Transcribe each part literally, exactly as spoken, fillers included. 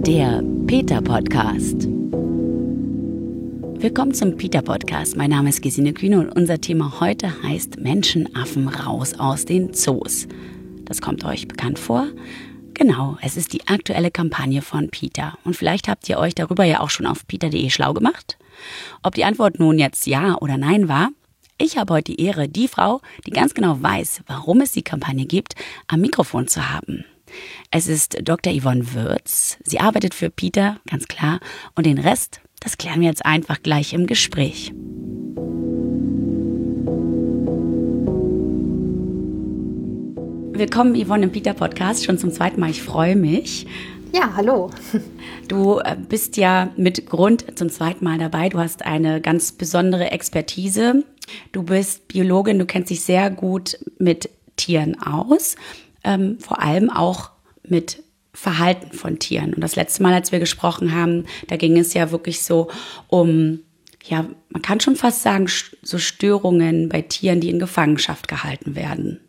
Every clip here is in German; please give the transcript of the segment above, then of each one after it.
Der Peter-Podcast. Willkommen zum Peter-Podcast. Mein Name ist Gesine Kühne und unser Thema heute heißt Menschenaffen raus aus den Zoos. Das kommt euch bekannt vor? Genau, es ist die aktuelle Kampagne von PETA. Und vielleicht habt ihr euch darüber ja auch schon auf peter punkt de schlau gemacht. Ob die Antwort nun jetzt ja oder nein war? Ich habe heute die Ehre, die Frau, die ganz genau weiß, warum es die Kampagne gibt, am Mikrofon zu haben. Es ist Doktor Yvonne Würz. Sie arbeitet für PETA, ganz klar. Und den Rest, das klären wir jetzt einfach gleich im Gespräch. Willkommen, Yvonne, im PETA-Podcast, schon zum zweiten Mal. Ich freue mich. Ja, hallo. Du bist ja mit Grund zum zweiten Mal dabei. Du hast eine ganz besondere Expertise. Du bist Biologin, du kennst dich sehr gut mit Tieren aus, ähm, vor allem auch mit Verhalten von Tieren. Und das letzte Mal, als wir gesprochen haben, da ging es ja wirklich so um, ja, man kann schon fast sagen, so Störungen bei Tieren, die in Gefangenschaft gehalten werden.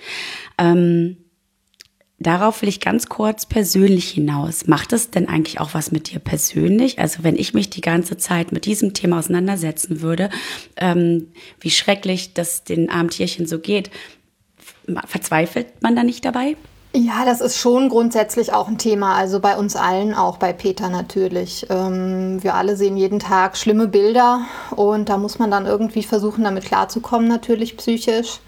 Ähm, darauf will ich ganz kurz persönlich hinaus. Macht es denn eigentlich auch was mit dir persönlich? Also wenn ich mich die ganze Zeit mit diesem Thema auseinandersetzen würde, ähm, wie schrecklich das den armen Tierchen so geht, verzweifelt man da nicht dabei? Ja, das ist schon grundsätzlich auch ein Thema, also bei uns allen, auch bei PETA natürlich. Ähm, wir alle sehen jeden Tag schlimme Bilder und da muss man dann irgendwie versuchen, damit klarzukommen, natürlich psychisch.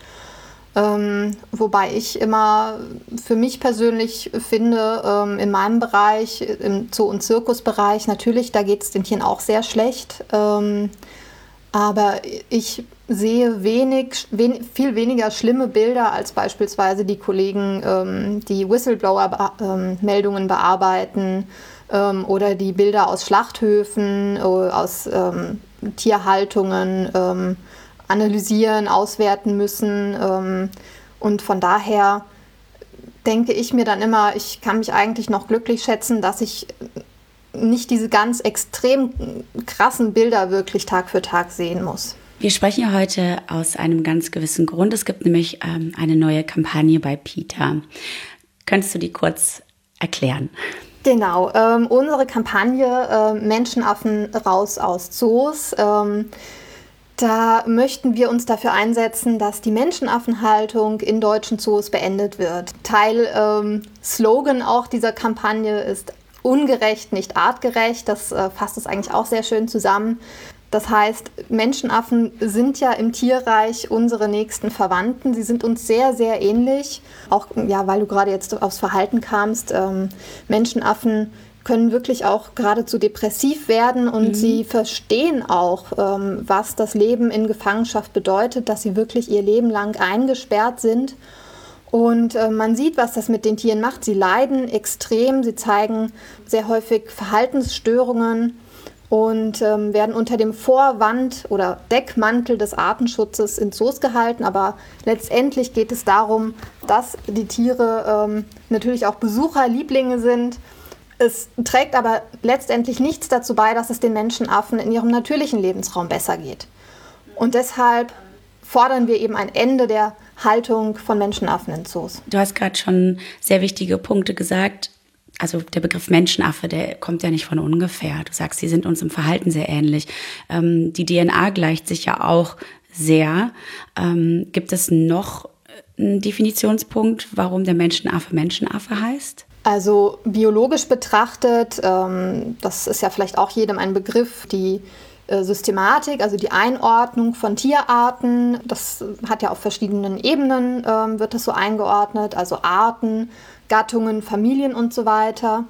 Ähm, wobei ich immer für mich persönlich finde, ähm, in meinem Bereich, im Zoo- und Zirkusbereich, natürlich, da geht es den Tieren auch sehr schlecht. Ähm, aber ich sehe wenig, wen, viel weniger schlimme Bilder als beispielsweise die Kollegen, ähm, die Whistleblower-Meldungen bearbeiten ähm, oder die Bilder aus Schlachthöfen, äh, aus ähm, Tierhaltungen, ähm, analysieren, auswerten müssen. Ähm, und von daher denke ich mir dann immer, ich kann mich eigentlich noch glücklich schätzen, dass ich nicht diese ganz extrem krassen Bilder wirklich Tag für Tag sehen muss. Wir sprechen ja heute aus einem ganz gewissen Grund. Es gibt nämlich ähm, eine neue Kampagne bei PETA. Könntest du die kurz erklären? Genau, ähm, unsere Kampagne äh, Menschenaffen raus aus Zoos. Ähm, Da möchten wir uns dafür einsetzen, dass die Menschenaffenhaltung in deutschen Zoos beendet wird. Teil ähm, Slogan auch dieser Kampagne ist ungerecht, nicht artgerecht. Das äh, fasst es eigentlich auch sehr schön zusammen. Das heißt, Menschenaffen sind ja im Tierreich unsere nächsten Verwandten. Sie sind uns sehr, sehr ähnlich. Auch, ja, weil du gerade jetzt aufs Verhalten kamst, ähm, Menschenaffen können wirklich auch geradezu depressiv werden und mhm. sie verstehen auch, ähm, was das Leben in Gefangenschaft bedeutet, dass sie wirklich ihr Leben lang eingesperrt sind. Und äh, man sieht, was das mit den Tieren macht. Sie leiden extrem, sie zeigen sehr häufig Verhaltensstörungen und ähm, werden unter dem Vorwand oder Deckmantel des Artenschutzes in Zoos gehalten. Aber letztendlich geht es darum, dass die Tiere ähm, natürlich auch Besucherlieblinge sind. Es trägt aber letztendlich nichts dazu bei, dass es den Menschenaffen in ihrem natürlichen Lebensraum besser geht. Und deshalb fordern wir eben ein Ende der Haltung von Menschenaffen in Zoos. Du hast gerade schon sehr wichtige Punkte gesagt. Also der Begriff Menschenaffe, der kommt ja nicht von ungefähr. Du sagst, sie sind uns im Verhalten sehr ähnlich. Ähm, die D N A gleicht sich ja auch sehr. Ähm, gibt es noch einen Definitionspunkt, warum der Menschenaffe Menschenaffe heißt? Also biologisch betrachtet, ähm, das ist ja vielleicht auch jedem ein Begriff, die äh, Systematik, also die Einordnung von Tierarten, das hat ja auf verschiedenen Ebenen, ähm, wird das so eingeordnet, also Arten, Gattungen, Familien und so weiter.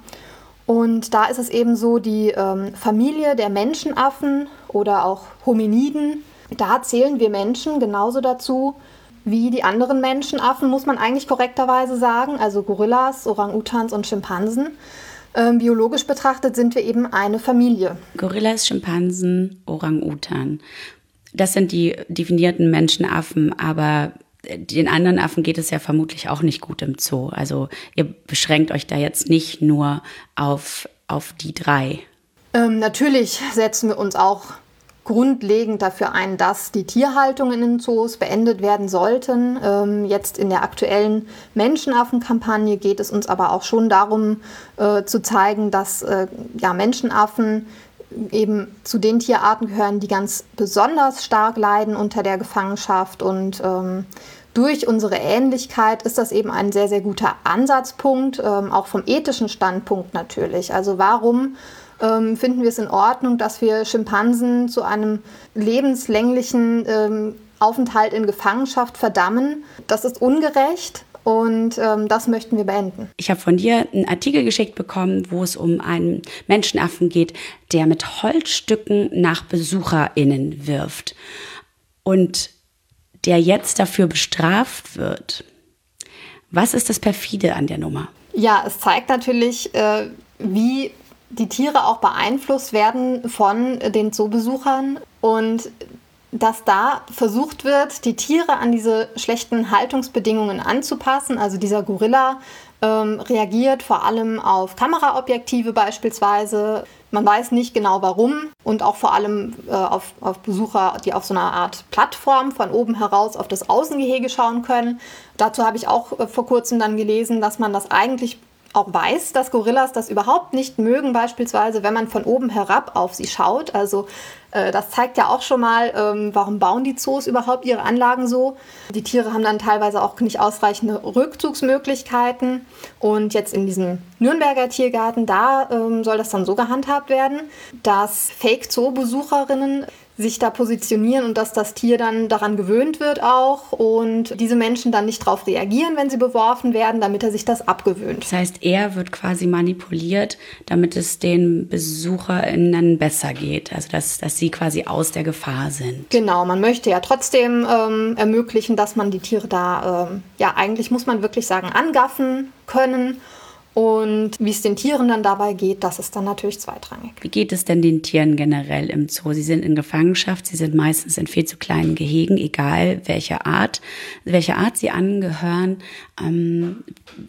Und da ist es eben so, die ähm, Familie der Menschenaffen oder auch Hominiden, da zählen wir Menschen genauso dazu, wie die anderen Menschenaffen, muss man eigentlich korrekterweise sagen, also Gorillas, Orang-Utans und Schimpansen. Ähm, biologisch betrachtet sind wir eben eine Familie. Gorillas, Schimpansen, Orang-Utan. Das sind die definierten Menschenaffen, aber den anderen Affen geht es ja vermutlich auch nicht gut im Zoo. Also ihr beschränkt euch da jetzt nicht nur auf, auf die drei. Ähm, natürlich setzen wir uns auch grundlegend dafür ein, dass die Tierhaltung in den Zoos beendet werden sollten. Ähm, jetzt in der aktuellen Menschenaffen-Kampagne geht es uns aber auch schon darum, äh, zu zeigen, dass äh, ja, Menschenaffen eben zu den Tierarten gehören, die ganz besonders stark leiden unter der Gefangenschaft. Und ähm, durch unsere Ähnlichkeit ist das eben ein sehr, sehr guter Ansatzpunkt, ähm, auch vom ethischen Standpunkt natürlich. Also warum ähm, finden wir es in Ordnung, dass wir Schimpansen zu einem lebenslänglichen ähm, Aufenthalt in Gefangenschaft verdammen? Das ist ungerecht. Und ähm, das möchten wir beenden. Ich habe von dir einen Artikel geschickt bekommen, wo es um einen Menschenaffen geht, der mit Holzstücken nach BesucherInnen wirft und der jetzt dafür bestraft wird. Was ist das perfide an der Nummer? Ja, es zeigt natürlich, äh, wie die Tiere auch beeinflusst werden von den Zoobesuchern und dass da versucht wird, die Tiere an diese schlechten Haltungsbedingungen anzupassen. Also dieser Gorilla ähm, reagiert vor allem auf Kameraobjektive beispielsweise. Man weiß nicht genau warum und auch vor allem äh, auf, auf Besucher, die auf so einer Art Plattform von oben heraus auf das Außengehege schauen können. Dazu habe ich auch äh, vor kurzem dann gelesen, dass man das eigentlich auch weiß, dass Gorillas das überhaupt nicht mögen, beispielsweise, wenn man von oben herab auf sie schaut. Also äh, das zeigt ja auch schon mal, ähm, warum bauen die Zoos überhaupt ihre Anlagen so. Die Tiere haben dann teilweise auch nicht ausreichende Rückzugsmöglichkeiten. Und jetzt in diesem Nürnberger Tiergarten, da ähm, soll das dann so gehandhabt werden, dass Fake-Zoo-Besucherinnen sich da positionieren und dass das Tier dann daran gewöhnt wird auch und diese Menschen dann nicht darauf reagieren, wenn sie beworfen werden, damit er sich das abgewöhnt. Das heißt, er wird quasi manipuliert, damit es den BesucherInnen besser geht, also dass, dass sie quasi aus der Gefahr sind. Genau, man möchte ja trotzdem ähm, ermöglichen, dass man die Tiere da, ähm, ja eigentlich muss man wirklich sagen, angaffen können. Und wie es den Tieren dann dabei geht, das ist dann natürlich zweitrangig. Wie geht es denn den Tieren generell im Zoo? Sie sind in Gefangenschaft, sie sind meistens in viel zu kleinen Gehegen, egal welche Art, welche Art sie angehören. Ähm,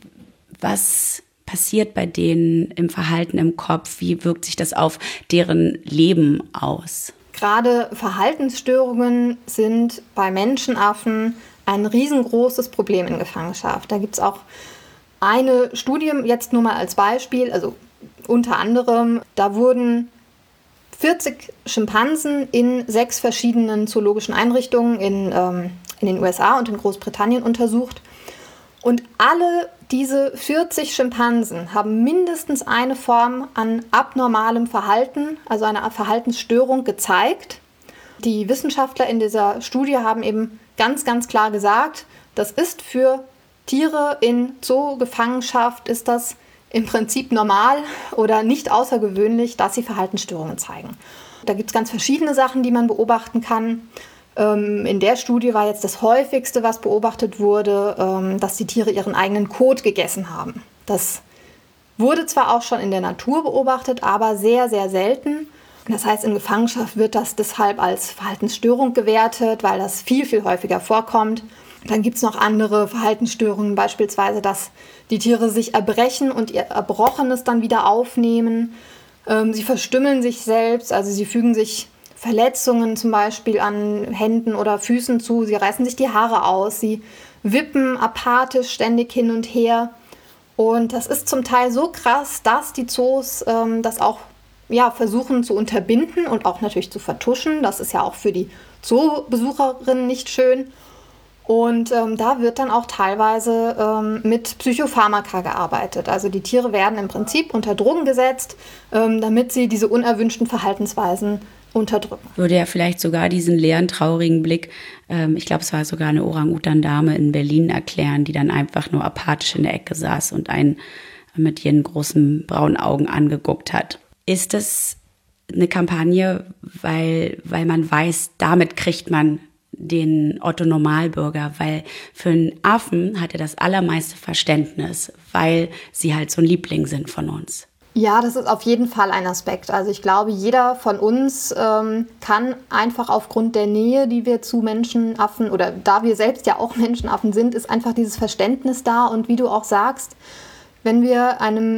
was passiert bei denen im Verhalten, im Kopf? Wie wirkt sich das auf deren Leben aus? Gerade Verhaltensstörungen sind bei Menschenaffen ein riesengroßes Problem in Gefangenschaft. Da gibt es auch eine Studie, jetzt nur mal als Beispiel, also unter anderem, da wurden vierzig Schimpansen in sechs verschiedenen zoologischen Einrichtungen in, ähm, in den U S A und in Großbritannien untersucht. Und alle diese vierzig Schimpansen haben mindestens eine Form an abnormalem Verhalten, also einer Verhaltensstörung gezeigt. Die Wissenschaftler in dieser Studie haben eben ganz, ganz klar gesagt, das ist für Tiere in Zoogefangenschaft ist das im Prinzip normal oder nicht außergewöhnlich, dass sie Verhaltensstörungen zeigen. Da gibt es ganz verschiedene Sachen, die man beobachten kann. Ähm, in der Studie war jetzt das häufigste, was beobachtet wurde, ähm, dass die Tiere ihren eigenen Kot gegessen haben. Das wurde zwar auch schon in der Natur beobachtet, aber sehr, sehr selten. Das heißt, in Gefangenschaft wird das deshalb als Verhaltensstörung gewertet, weil das viel, viel häufiger vorkommt. Dann gibt es noch andere Verhaltensstörungen, beispielsweise, dass die Tiere sich erbrechen und ihr Erbrochenes dann wieder aufnehmen. Ähm, sie verstümmeln sich selbst, also sie fügen sich Verletzungen zum Beispiel an Händen oder Füßen zu. Sie reißen sich die Haare aus, sie wippen apathisch ständig hin und her. Und das ist zum Teil so krass, dass die Zoos ähm, das auch ja, versuchen zu unterbinden und auch natürlich zu vertuschen. Das ist ja auch für die Zoobesucherinnen nicht schön. Und ähm, da wird dann auch teilweise ähm, mit Psychopharmaka gearbeitet. Also die Tiere werden im Prinzip unter Drogen gesetzt, ähm, damit sie diese unerwünschten Verhaltensweisen unterdrücken. Würde ja vielleicht sogar diesen leeren, traurigen Blick, ähm, ich glaube, es war sogar eine Orang-Utan-Dame in Berlin erklären, die dann einfach nur apathisch in der Ecke saß und einen mit ihren großen braunen Augen angeguckt hat. Ist das eine Kampagne, weil, weil man weiß, damit kriegt man den Otto-Normalbürger, weil für einen Affen hat er das allermeiste Verständnis, weil sie halt so ein Liebling sind von uns. Ja, das ist auf jeden Fall ein Aspekt. Also ich glaube, jeder von uns ähm, kann einfach aufgrund der Nähe, die wir zu Menschenaffen oder da wir selbst ja auch Menschenaffen sind, ist einfach dieses Verständnis da. Und wie du auch sagst, wenn wir einem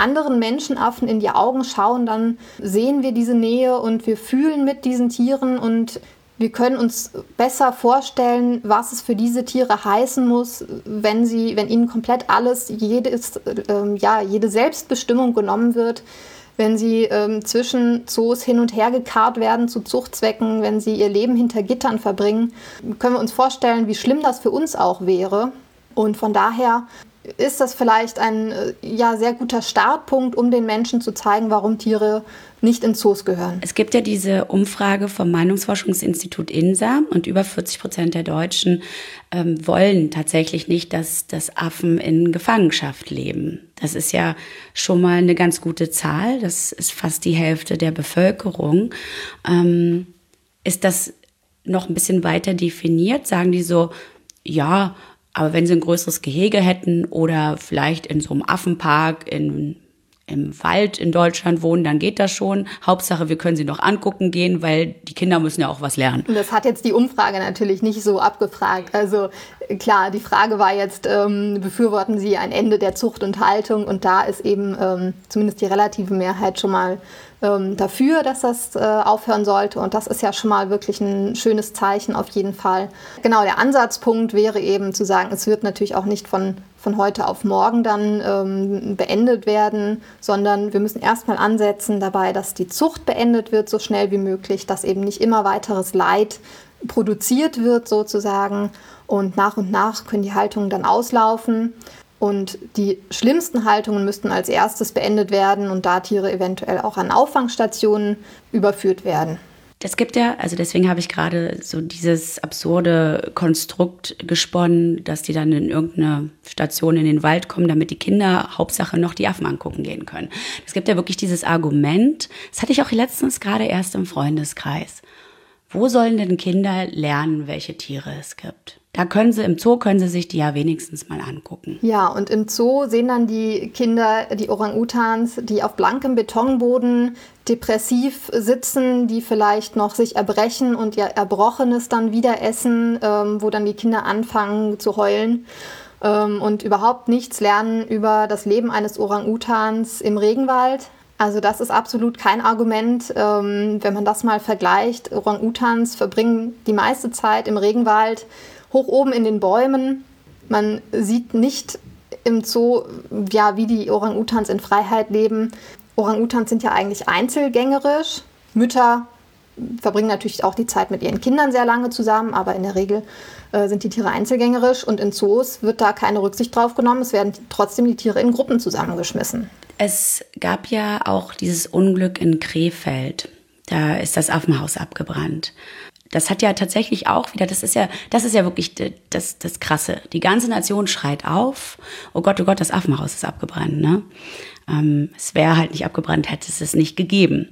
anderen Menschenaffen in die Augen schauen, dann sehen wir diese Nähe und wir fühlen mit diesen Tieren und wir können uns besser vorstellen, was es für diese Tiere heißen muss, wenn sie, wenn ihnen komplett alles, jedes, äh, ja, jede Selbstbestimmung genommen wird, wenn sie ähm, zwischen Zoos hin und her gekarrt werden zu Zuchtzwecken, wenn sie ihr Leben hinter Gittern verbringen, können wir uns vorstellen, wie schlimm das für uns auch wäre. Und von daher ist das vielleicht ein ja, sehr guter Startpunkt, um den Menschen zu zeigen, warum Tiere nicht in Zoos gehören. Es gibt ja diese Umfrage vom Meinungsforschungsinstitut INSA und über vierzig Prozent der Deutschen ähm, wollen tatsächlich nicht, dass, dass Affen in Gefangenschaft leben. Das ist ja schon mal eine ganz gute Zahl. Das ist fast die Hälfte der Bevölkerung. Ähm, ist das noch ein bisschen weiter definiert? Sagen die so, ja, aber wenn sie ein größeres Gehege hätten oder vielleicht in so einem Affenpark in, im Wald in Deutschland wohnen, dann geht das schon. Hauptsache, wir können sie noch angucken gehen, weil die Kinder müssen ja auch was lernen. Das hat jetzt die Umfrage natürlich nicht so abgefragt. Also klar, die Frage war jetzt, ähm, befürworten Sie ein Ende der Zucht und Haltung? Und da ist eben ähm, zumindest die relative Mehrheit schon mal ähm, dafür, dass das äh, aufhören sollte. Und das ist ja schon mal wirklich ein schönes Zeichen auf jeden Fall. Genau, der Ansatzpunkt wäre eben zu sagen, es wird natürlich auch nicht von, von heute auf morgen dann ähm, beendet werden, sondern wir müssen erstmal ansetzen dabei, dass die Zucht beendet wird, so schnell wie möglich, dass eben nicht immer weiteres Leid produziert wird sozusagen. Und nach und nach können die Haltungen dann auslaufen. Und die schlimmsten Haltungen müssten als erstes beendet werden und da Tiere eventuell auch an Auffangstationen überführt werden. Es gibt ja, also deswegen habe ich gerade so dieses absurde Konstrukt gesponnen, dass die dann in irgendeine Station in den Wald kommen, damit die Kinder Hauptsache noch die Affen angucken gehen können. Es gibt ja wirklich dieses Argument, das hatte ich auch letztens gerade erst im Freundeskreis. Wo sollen denn Kinder lernen, welche Tiere es gibt? Da können sie, im Zoo können sie sich die ja wenigstens mal angucken. Ja, und im Zoo sehen dann die Kinder, die Orang-Utans, die auf blankem Betonboden depressiv sitzen, die vielleicht noch sich erbrechen und ihr Erbrochenes dann wieder essen, ähm, wo dann die Kinder anfangen zu heulen ähm, und überhaupt nichts lernen über das Leben eines Orang-Utans im Regenwald. Also das ist absolut kein Argument, ähm, wenn man das mal vergleicht. Orang-Utans verbringen die meiste Zeit im Regenwald, hoch oben in den Bäumen. Man sieht nicht im Zoo, ja, wie die Orang-Utans in Freiheit leben. Orang-Utans sind ja eigentlich einzelgängerisch. Mütter verbringen natürlich auch die Zeit mit ihren Kindern sehr lange zusammen, aber in der Regel äh, sind die Tiere einzelgängerisch und in Zoos wird da keine Rücksicht drauf genommen. Es werden trotzdem die Tiere in Gruppen zusammengeschmissen. Es gab ja auch dieses Unglück in Krefeld. Da ist das Affenhaus abgebrannt. Das hat ja tatsächlich auch wieder, das ist ja, das ist ja wirklich das, das Krasse. Die ganze Nation schreit auf, oh Gott, oh Gott, das Affenhaus ist abgebrannt, ne? Ähm, es wäre halt nicht abgebrannt, hätte es es nicht gegeben.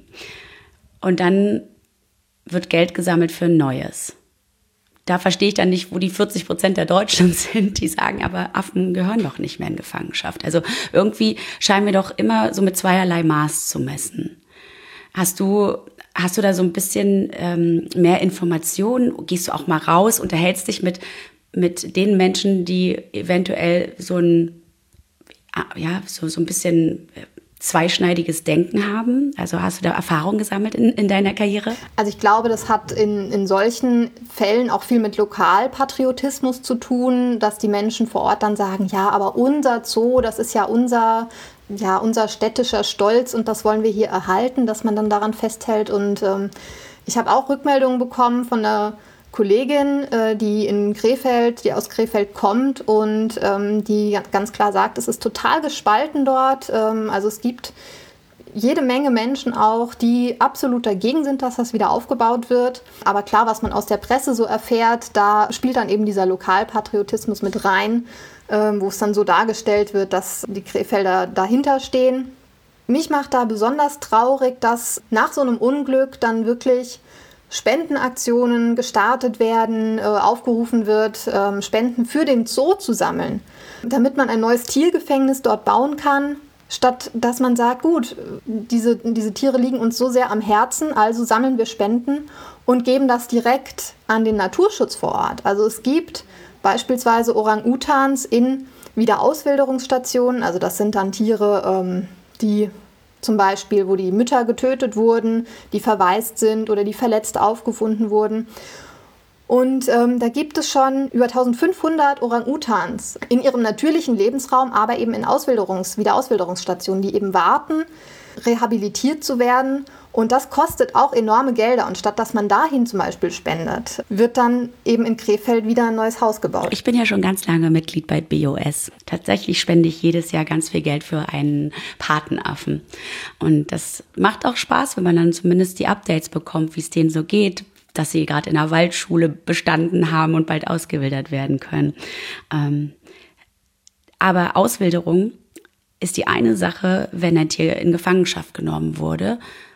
Und dann wird Geld gesammelt für ein neues. Da verstehe ich dann nicht, wo die vierzig Prozent der Deutschen sind, die sagen, aber Affen gehören doch nicht mehr in Gefangenschaft. Also irgendwie scheinen wir doch immer so mit zweierlei Maß zu messen. Hast du, hast du da so ein bisschen ähm, mehr Informationen? Gehst du auch mal raus, unterhältst dich mit, mit den Menschen, die eventuell so ein, ja, so, so ein bisschen zweischneidiges Denken haben? Also hast du da Erfahrung gesammelt in, in deiner Karriere? Also ich glaube, das hat in, in solchen Fällen auch viel mit Lokalpatriotismus zu tun, dass die Menschen vor Ort dann sagen, ja, aber unser Zoo, das ist ja unser, ja, unser städtischer Stolz und das wollen wir hier erhalten, dass man dann daran festhält. Und ähm, ich habe auch Rückmeldungen bekommen von einer Kollegin, äh, die in Krefeld, die aus Krefeld kommt und ähm, die ganz klar sagt, es ist total gespalten dort. Ähm, also es gibt jede Menge Menschen auch, die absolut dagegen sind, dass das wieder aufgebaut wird. Aber klar, was man aus der Presse so erfährt, da spielt dann eben dieser Lokalpatriotismus mit rein, ähm, wo es dann so dargestellt wird, dass die Krefelder dahinter stehen. Mich macht da besonders traurig, dass nach so einem Unglück dann wirklich Spendenaktionen gestartet werden, äh, aufgerufen wird, äh, Spenden für den Zoo zu sammeln, damit man ein neues Tiergefängnis dort bauen kann, statt dass man sagt, gut, diese, diese Tiere liegen uns so sehr am Herzen, also sammeln wir Spenden und geben das direkt an den Naturschutz vor Ort. Also es gibt beispielsweise Orang-Utans in Wiederauswilderungsstationen, also das sind dann Tiere, ähm, die zum Beispiel, wo die Mütter getötet wurden, die verwaist sind oder die verletzt aufgefunden wurden. Und ähm, da gibt es schon über eintausendfünfhundert Orang-Utans in ihrem natürlichen Lebensraum, aber eben in Auswilderungs-, Wiederauswilderungsstationen, die eben warten, rehabilitiert zu werden. Und das kostet auch enorme Gelder. Und statt dass man dahin zum Beispiel spendet, wird dann eben in Krefeld wieder ein neues Haus gebaut. Ich bin ja schon ganz lange Mitglied bei B O S. Tatsächlich spende ich jedes Jahr ganz viel Geld für einen Patenaffen. Und das macht auch Spaß, wenn man dann zumindest die Updates bekommt, wie es denen so geht, dass sie gerade in der Waldschule bestanden haben und bald ausgewildert werden können. Ähm, aber Auswilderung ist die eine Sache, wenn ein Tier in Gefangenschaft genommen wurde,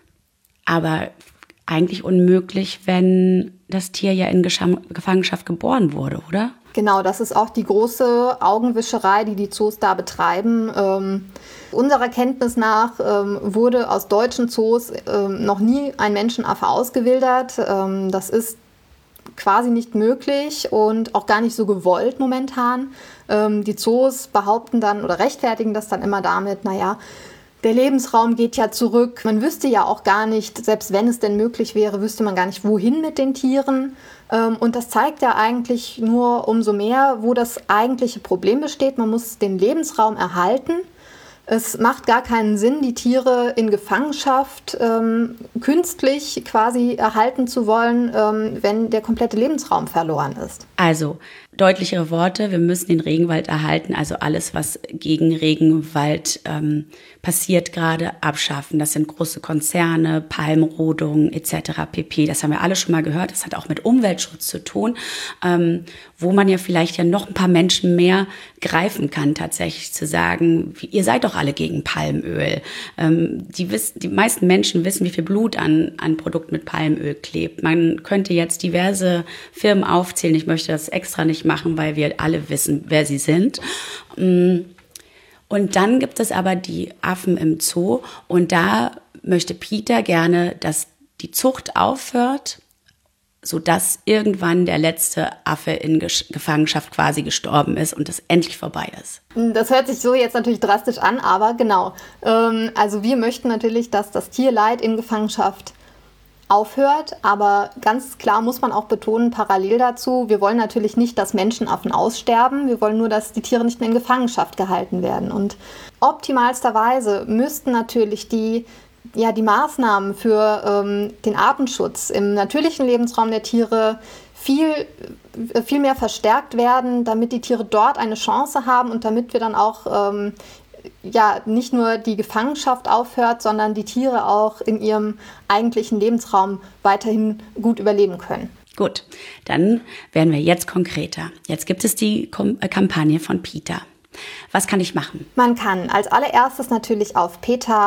aber eigentlich unmöglich, wenn das Tier ja in Gefangenschaft geboren wurde, oder? Genau, das ist auch die große Augenwischerei, die die Zoos da betreiben. Ähm, unserer Kenntnis nach ähm, wurde aus deutschen Zoos ähm, noch nie ein Menschenaffe ausgewildert. Ähm, das ist quasi nicht möglich und auch gar nicht so gewollt momentan. Ähm, die Zoos behaupten dann oder rechtfertigen das dann immer damit, naja, der Lebensraum geht ja zurück. Man wüsste ja auch gar nicht, selbst wenn es denn möglich wäre, wüsste man gar nicht, wohin mit den Tieren. Und das zeigt ja eigentlich nur umso mehr, wo das eigentliche Problem besteht. Man muss den Lebensraum erhalten. Es macht gar keinen Sinn, die Tiere in Gefangenschaft ähm, künstlich quasi erhalten zu wollen, ähm, wenn der komplette Lebensraum verloren ist. Also deutlichere Worte, wir müssen den Regenwald erhalten, also alles, was gegen Regenwald ähm, passiert gerade, abschaffen. Das sind große Konzerne, Palmrodung et cetera pp. Das haben wir alle schon mal gehört. Das hat auch mit Umweltschutz zu tun, ähm, wo man ja vielleicht ja noch ein paar Menschen mehr greifen kann, tatsächlich zu sagen, ihr seid doch alle gegen Palmöl. Ähm, die, wissen, die meisten Menschen wissen, wie viel Blut an, an Produkten mit Palmöl klebt. Man könnte jetzt diverse Firmen aufzählen. Ich möchte das extra nicht machen, weil wir alle wissen, wer sie sind. Und dann gibt es aber die Affen im Zoo. Und da möchte Peter gerne, dass die Zucht aufhört, sodass irgendwann der letzte Affe in Gefangenschaft quasi gestorben ist und es endlich vorbei ist. Das hört sich so jetzt natürlich drastisch an, aber genau. Ähm, also wir möchten natürlich, dass das Tierleid in Gefangenschaft aufhört, aber ganz klar muss man auch betonen, parallel dazu, wir wollen natürlich nicht, dass Menschenaffen aussterben, wir wollen nur, dass die Tiere nicht mehr in Gefangenschaft gehalten werden. Und optimalsterweise müssten natürlich die Ja, die Maßnahmen für ähm, den Artenschutz im natürlichen Lebensraum der Tiere viel, viel mehr verstärkt werden, damit die Tiere dort eine Chance haben und damit wir dann auch ähm, ja, nicht nur die Gefangenschaft aufhört, sondern die Tiere auch in ihrem eigentlichen Lebensraum weiterhin gut überleben können. Gut, dann werden wir jetzt konkreter. Jetzt gibt es die Kom- äh, Kampagne von Peter. Was kann ich machen? Man kann als allererstes natürlich auf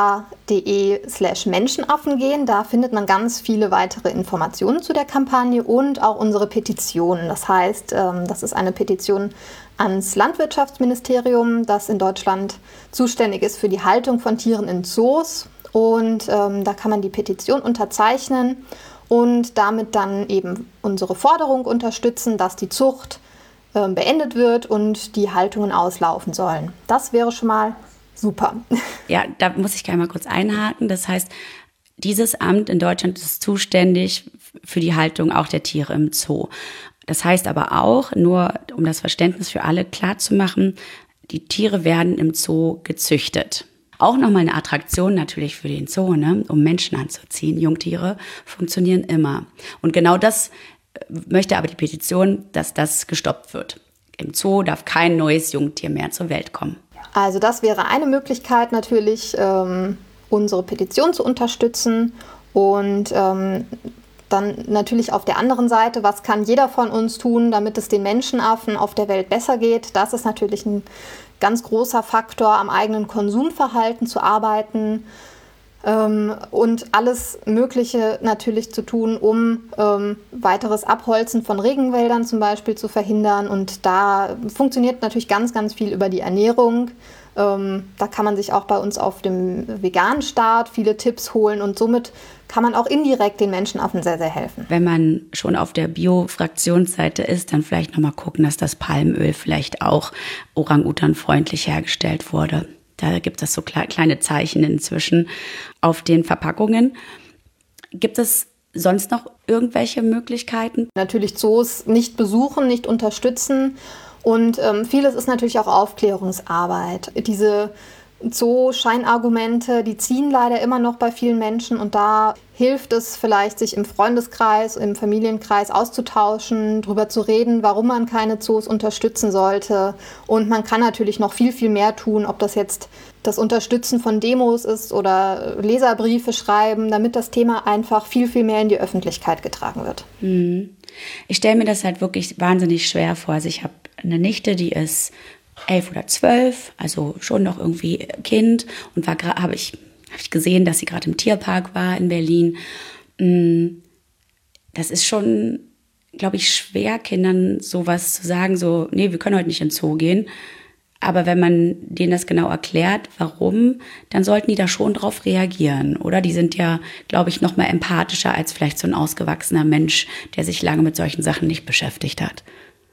peta.de slash Menschenaffen gehen. Da findet man ganz viele weitere Informationen zu der Kampagne und auch unsere Petition. Das heißt, das ist eine Petition ans Landwirtschaftsministerium, das in Deutschland zuständig ist für die Haltung von Tieren in Zoos. Und ähm, da kann man die Petition unterzeichnen und damit dann eben unsere Forderung unterstützen, dass die Zucht beendet wird und die Haltungen auslaufen sollen. Das wäre schon mal super. Ja, da muss ich gleich mal kurz einhaken. Das heißt, dieses Amt in Deutschland ist zuständig für die Haltung auch der Tiere im Zoo. Das heißt aber auch, nur um das Verständnis für alle klar zu machen, die Tiere werden im Zoo gezüchtet. Auch nochmal eine Attraktion natürlich für den Zoo, ne? Um Menschen anzuziehen. Jungtiere funktionieren immer. Und genau das möchte aber die Petition, dass das gestoppt wird. Im Zoo darf kein neues Jungtier mehr zur Welt kommen. Also das wäre eine Möglichkeit natürlich, ähm, unsere Petition zu unterstützen. Und ähm, dann natürlich auf der anderen Seite, was kann jeder von uns tun, damit es den Menschenaffen auf der Welt besser geht? Das ist natürlich ein ganz großer Faktor, am eigenen Konsumverhalten zu arbeiten. Ähm, und alles Mögliche natürlich zu tun, um ähm, weiteres Abholzen von Regenwäldern zum Beispiel zu verhindern. Und da funktioniert natürlich ganz, ganz viel über die Ernährung. Ähm, da kann man sich auch bei uns auf dem veganen Start viele Tipps holen und somit kann man auch indirekt den Menschenaffen sehr, sehr helfen. Wenn man schon auf der Bio-Fraktionsseite ist, dann vielleicht nochmal gucken, dass das Palmöl vielleicht auch orang-utan-freundlich hergestellt wurde. Da gibt es so kleine Zeichen inzwischen auf den Verpackungen. Gibt es sonst noch irgendwelche Möglichkeiten? Natürlich Zoos nicht besuchen, nicht unterstützen. Und ähm, vieles ist natürlich auch Aufklärungsarbeit. Diese Zoo-Scheinargumente, die ziehen leider immer noch bei vielen Menschen. Und da hilft es vielleicht, sich im Freundeskreis, im Familienkreis auszutauschen, darüber zu reden, warum man keine Zoos unterstützen sollte. Und man kann natürlich noch viel, viel mehr tun, ob das jetzt das Unterstützen von Demos ist oder Leserbriefe schreiben, damit das Thema einfach viel, viel mehr in die Öffentlichkeit getragen wird. Hm. Ich stelle mir das halt wirklich wahnsinnig schwer vor. Also ich habe eine Nichte, die ist elf oder zwölf, also schon noch irgendwie Kind, und war gerade, habe ich, hab ich gesehen, dass sie gerade im Tierpark war in Berlin. Das ist schon, glaube ich, schwer, Kindern sowas zu sagen, so, nee, wir können heute nicht ins Zoo gehen. Aber wenn man denen das genau erklärt, warum, dann sollten die da schon drauf reagieren, oder? Die sind ja, glaube ich, noch mal empathischer als vielleicht so ein ausgewachsener Mensch, der sich lange mit solchen Sachen nicht beschäftigt hat.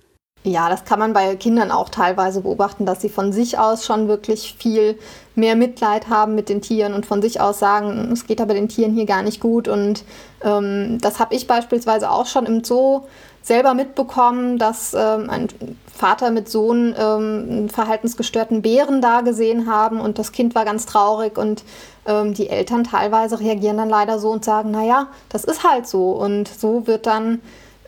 Ja, das kann man bei Kindern auch teilweise beobachten, dass sie von sich aus schon wirklich viel mehr Mitleid haben mit den Tieren und von sich aus sagen, es geht aber den Tieren hier gar nicht gut. Und ähm, das habe ich beispielsweise auch schon im Zoo selber mitbekommen, dass ähm, ein Vater mit Sohn ähm, einen verhaltensgestörten Bären da gesehen haben und das Kind war ganz traurig und ähm, die Eltern teilweise reagieren dann leider so und sagen, naja, das ist halt so. Und so wird dann,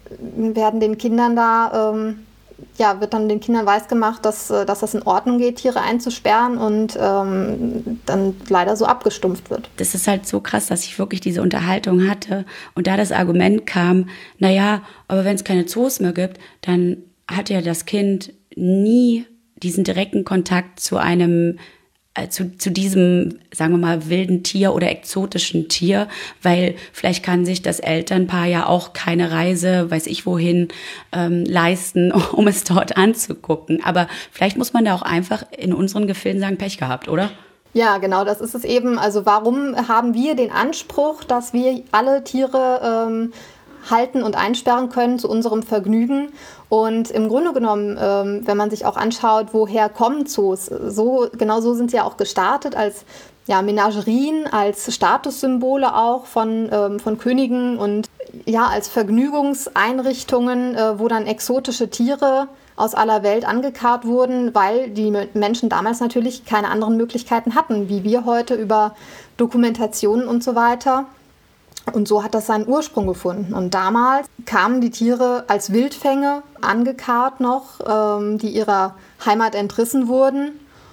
werden den Kindern da... Ähm, Ja, wird dann den Kindern weisgemacht, dass, dass das in Ordnung geht, Tiere einzusperren und ähm, dann leider so abgestumpft wird. Das ist halt so krass, dass ich wirklich diese Unterhaltung hatte und da das Argument kam, naja, aber wenn es keine Zoos mehr gibt, dann hat ja das Kind nie diesen direkten Kontakt zu einem Zu, zu diesem, sagen wir mal, wilden Tier oder exotischen Tier, weil vielleicht kann sich das Elternpaar ja auch keine Reise, weiß ich wohin, ähm, leisten, um es dort anzugucken. Aber vielleicht muss man da auch einfach in unseren Gefilden sagen, Pech gehabt, oder? Ja, genau, das ist es eben. Also warum haben wir den Anspruch, dass wir alle Tiere ähm, halten und einsperren können zu unserem Vergnügen? Und im Grunde genommen, ähm, wenn man sich auch anschaut, woher kommen Zoos, so, genau so sind sie ja auch gestartet, als ja, Menagerien, als Statussymbole auch von, ähm, von Königen und ja, als Vergnügungseinrichtungen, äh, wo dann exotische Tiere aus aller Welt angekarrt wurden, weil die Menschen damals natürlich keine anderen Möglichkeiten hatten, wie wir heute über Dokumentationen und so weiter. Und so hat das seinen Ursprung gefunden. Und damals kamen die Tiere als Wildfänge angekarrt noch, ähm, die ihrer Heimat entrissen wurden.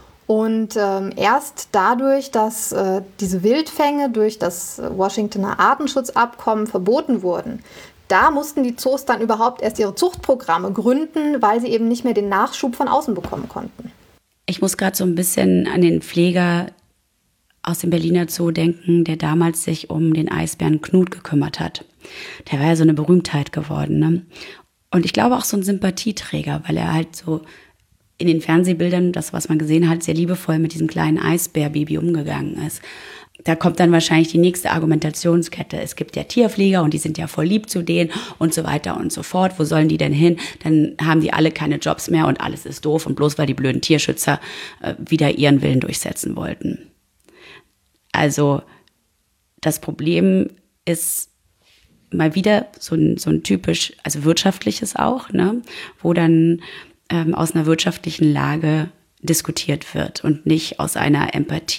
Und ähm, erst dadurch, dass äh, diese Wildfänge durch das Washingtoner Artenschutzabkommen verboten wurden, da mussten die Zoos dann überhaupt erst ihre Zuchtprogramme gründen, weil sie eben nicht mehr den Nachschub von außen bekommen konnten. Ich muss gerade so ein bisschen an den Pfleger aus dem Berliner Zoo denken, der damals sich um den Eisbären Knut gekümmert hat. Der war ja so eine Berühmtheit geworden, ne? Und ich glaube auch so ein Sympathieträger, weil er halt so in den Fernsehbildern, das, was man gesehen hat, sehr liebevoll mit diesem kleinen Eisbärbaby umgegangen ist. Da kommt dann wahrscheinlich die nächste Argumentationskette. Es gibt ja Tierpfleger und die sind ja voll lieb zu denen und so weiter und so fort. Wo sollen die denn hin? Dann haben die alle keine Jobs mehr und alles ist doof. Und bloß weil die blöden Tierschützer äh, wieder ihren Willen durchsetzen wollten. Also das Problem ist mal wieder so ein, so ein typisch, also wirtschaftliches auch, ne, wo dann ähm, aus einer wirtschaftlichen Lage diskutiert wird und nicht aus einer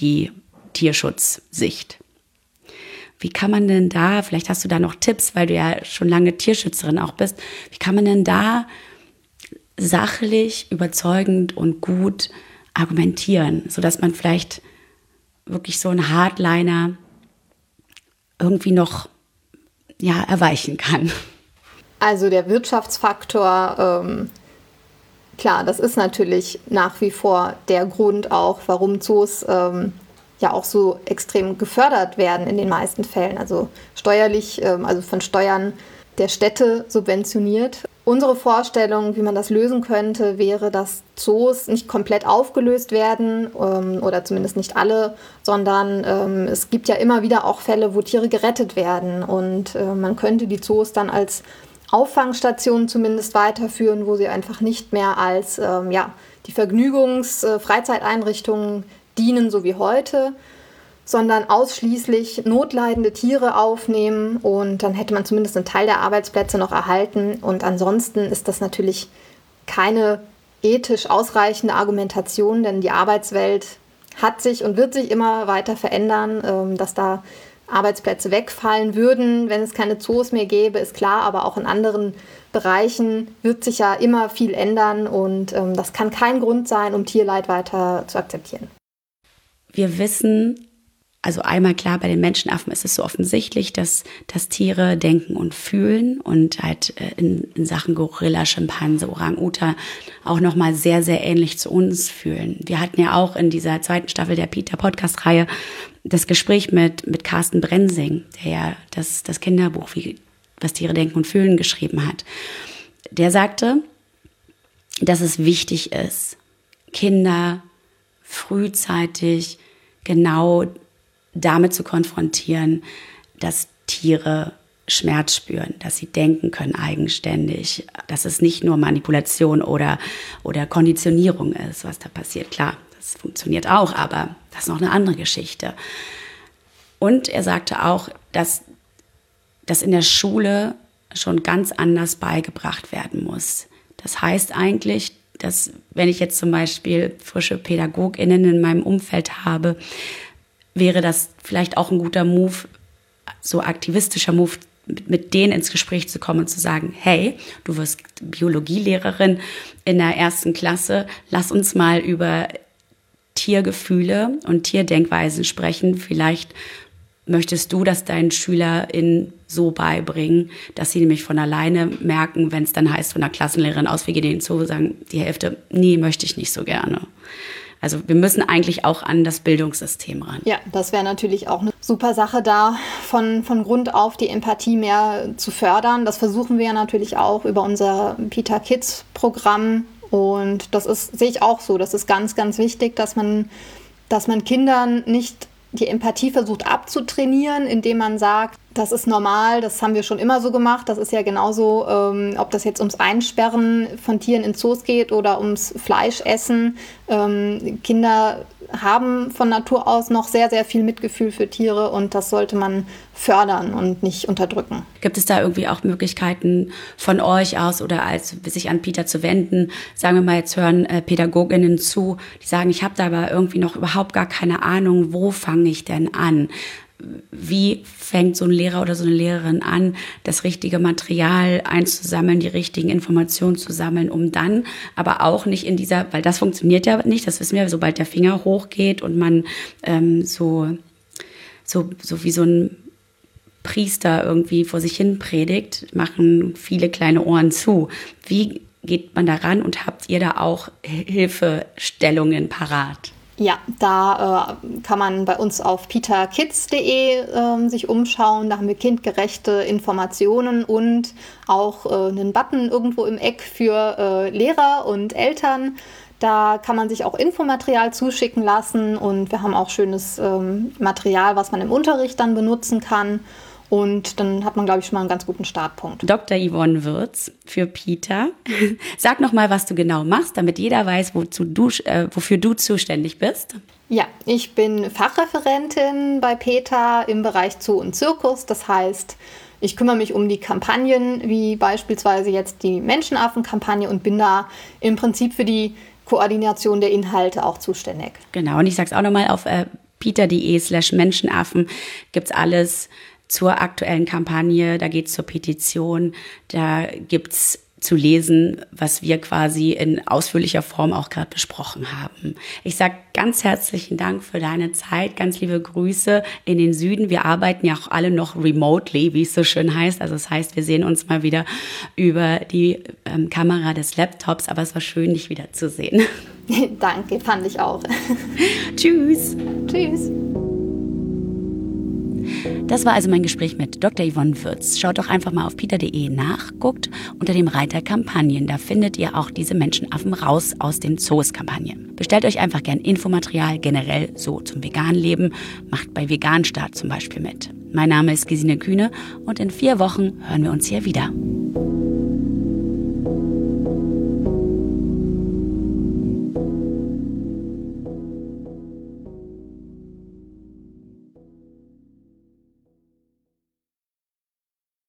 Empathie-Tierschutzsicht. Wie kann man denn da, vielleicht hast du da noch Tipps, weil du ja schon lange Tierschützerin auch bist, wie kann man denn da sachlich, überzeugend und gut argumentieren, sodass man vielleicht wirklich so ein Hardliner irgendwie noch ja, erweichen kann? Also der Wirtschaftsfaktor, ähm, klar, das ist natürlich nach wie vor der Grund auch, warum Zoos ähm, ja auch so extrem gefördert werden in den meisten Fällen. Also steuerlich, ähm, also von Steuern der Städte subventioniert. Unsere Vorstellung, wie man das lösen könnte, wäre, dass Zoos nicht komplett aufgelöst werden ähm, oder zumindest nicht alle, sondern ähm, es gibt ja immer wieder auch Fälle, wo Tiere gerettet werden und äh, man könnte die Zoos dann als Auffangstationen zumindest weiterführen, wo sie einfach nicht mehr als ähm, ja, die Vergnügungs-, äh, Freizeiteinrichtungen dienen, so wie heute, sondern ausschließlich notleidende Tiere aufnehmen und dann hätte man zumindest einen Teil der Arbeitsplätze noch erhalten. Und ansonsten ist das natürlich keine ethisch ausreichende Argumentation, denn die Arbeitswelt hat sich und wird sich immer weiter verändern. Dass da Arbeitsplätze wegfallen würden, wenn es keine Zoos mehr gäbe, ist klar, aber auch in anderen Bereichen wird sich ja immer viel ändern und das kann kein Grund sein, um Tierleid weiter zu akzeptieren. Wir wissen, also einmal klar, bei den Menschenaffen ist es so offensichtlich, dass, dass Tiere denken und fühlen und halt in, in Sachen Gorilla, Schimpanse, Orang-Utan auch nochmal sehr, sehr ähnlich zu uns fühlen. Wir hatten ja auch in dieser zweiten Staffel der PETA-Podcast-Reihe das Gespräch mit, mit Carsten Brensing, der ja das, das Kinderbuch, wie, was Tiere denken und fühlen, geschrieben hat. Der sagte, dass es wichtig ist, Kinder frühzeitig genau damit zu konfrontieren, dass Tiere Schmerz spüren, dass sie denken können eigenständig, dass es nicht nur Manipulation oder, oder Konditionierung ist, was da passiert. Klar, das funktioniert auch, aber das ist noch eine andere Geschichte. Und er sagte auch, dass das in der Schule schon ganz anders beigebracht werden muss. Das heißt eigentlich, dass wenn ich jetzt zum Beispiel frische PädagogInnen in meinem Umfeld habe, wäre das vielleicht auch ein guter Move, so aktivistischer Move, mit, mit denen ins Gespräch zu kommen und zu sagen, hey, du wirst Biologielehrerin in der ersten Klasse, lass uns mal über Tiergefühle und Tierdenkweisen sprechen. Vielleicht möchtest du das deinen SchülerInnen so beibringen, dass sie nämlich von alleine merken, wenn es dann heißt von der Klassenlehrerin aus, wir gehen in den Zoo, sagen die Hälfte, nee, möchte ich nicht so gerne. Also wir müssen eigentlich auch an das Bildungssystem ran. Ja, das wäre natürlich auch eine super Sache, da von, von Grund auf die Empathie mehr zu fördern. Das versuchen wir ja natürlich auch über unser PETA Kids Programm. Und das ist, sehe ich auch so, das ist ganz, ganz wichtig, dass man, dass man Kindern nicht die Empathie versucht abzutrainieren, indem man sagt, das ist normal, das haben wir schon immer so gemacht. Das ist ja genauso, ähm, ob das jetzt ums Einsperren von Tieren in Zoos geht oder ums Fleischessen. Ähm, Kinder haben von Natur aus noch sehr, sehr viel Mitgefühl für Tiere und das sollte man fördern und nicht unterdrücken. Gibt es da irgendwie auch Möglichkeiten von euch aus oder als sich an PETA zu wenden? Sagen wir mal, jetzt hören äh, PädagogInnen zu, die sagen, ich habe da aber irgendwie noch überhaupt gar keine Ahnung, wo fange ich denn an? Wie fängt so ein Lehrer oder so eine Lehrerin an, das richtige Material einzusammeln, die richtigen Informationen zu sammeln, um dann aber auch nicht in dieser, weil das funktioniert ja nicht, das wissen wir, sobald der Finger hochgeht und man ähm, so, so, so wie so ein Priester irgendwie vor sich hin predigt, machen viele kleine Ohren zu. Wie geht man da ran und habt ihr da auch Hilfestellungen parat? Ja, da äh, kann man bei uns auf peta kids punkt de äh, sich umschauen. Da haben wir kindgerechte Informationen und auch äh, einen Button irgendwo im Eck für äh, Lehrer und Eltern. Da kann man sich auch Infomaterial zuschicken lassen und wir haben auch schönes ähm, Material, was man im Unterricht dann benutzen kann. Und dann hat man, glaube ich, schon mal einen ganz guten Startpunkt. Doktor Yvonne Würz für PETA. Sag noch mal, was du genau machst, damit jeder weiß, wozu du, äh, wofür du zuständig bist. Ja, ich bin Fachreferentin bei PETA im Bereich Zoo und Zirkus. Das heißt, ich kümmere mich um die Kampagnen, wie beispielsweise jetzt die Menschenaffen-Kampagne und bin da im Prinzip für die Koordination der Inhalte auch zuständig. Genau, und ich sage es auch noch mal, auf äh, peta.de slash Menschenaffen gibt's alles zur aktuellen Kampagne, da geht's zur Petition, da gibt's zu lesen, was wir quasi in ausführlicher Form auch gerade besprochen haben. Ich sage ganz herzlichen Dank für deine Zeit, ganz liebe Grüße in den Süden. Wir arbeiten ja auch alle noch remotely, wie es so schön heißt. Also das heißt, wir sehen uns mal wieder über die ähm, Kamera des Laptops, aber es war schön, dich wieder zu sehen. Danke, fand ich auch. Tschüss. Tschüss. Das war also mein Gespräch mit Doktor Yvonne Würz. Schaut doch einfach mal auf peta punkt de nach, guckt unter dem Reiter Kampagnen. Da findet ihr auch diese Menschenaffen raus aus den Zoos-Kampagne. Bestellt euch einfach gern Infomaterial generell so zum veganen Leben. Macht bei Veganstart zum Beispiel mit. Mein Name ist Gesine Kühne und in vier Wochen hören wir uns hier wieder.